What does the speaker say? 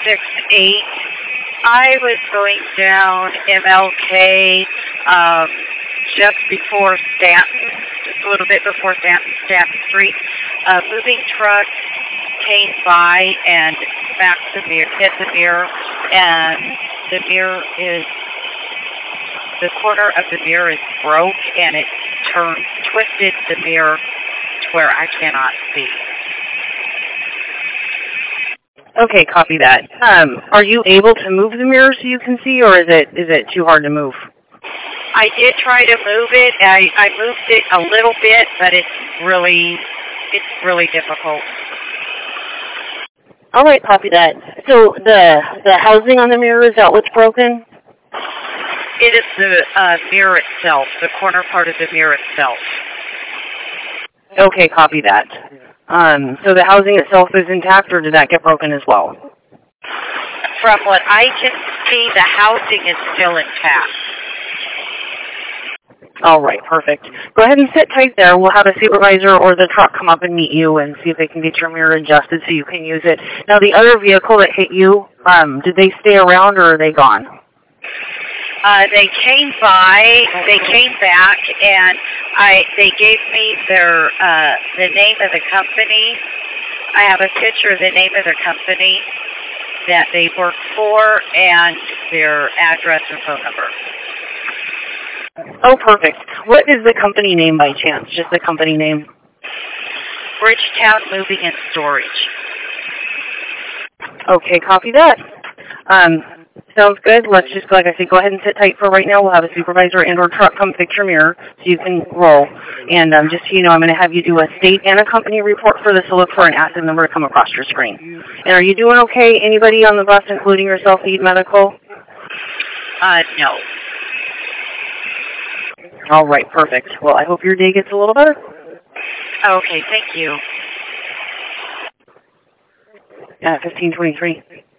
668. I was going down MLK just before Stanton, just a little bit before Stanton Street. Moving truck came by and smacked hit the mirror, and the mirror is, the corner of the mirror is broke, and it twisted the mirror to where I cannot see. Okay, copy that. Are you able to move the mirror so you can see, or is it too hard to move? I did try to move it. I moved it a little bit, but it's really difficult. All right, copy that. So the housing on the mirror, is that what's broken? It is the mirror itself, the corner part of the mirror itself. Okay, copy that. So the housing itself is intact, or did that get broken as well? From what I can see, the housing is still intact. All right, perfect. Go ahead and sit tight there. We'll have a supervisor or the truck come up and meet you and see if they can get your mirror adjusted so you can use it. Now, the other vehicle that hit you, did they stay around or are they gone? They came by, they came back, and they gave me the name of the company. I have a picture of the name of the company that they work for and their address and phone number. Oh, perfect. What is the company name by chance? Just the company name? Bridgetown Moving and Storage. Okay, copy that. Sounds good. Let's just, like I said, go ahead and sit tight for right now. We'll have a supervisor and or truck come fix your mirror so you can roll. And just so you know, I'm going to have you do a state and a company report for this to look for an active number to come across your screen. And are you doing okay? Anybody on the bus, including yourself, need medical? No. All right, perfect. Well, I hope your day gets a little better. Okay, thank you. 1523.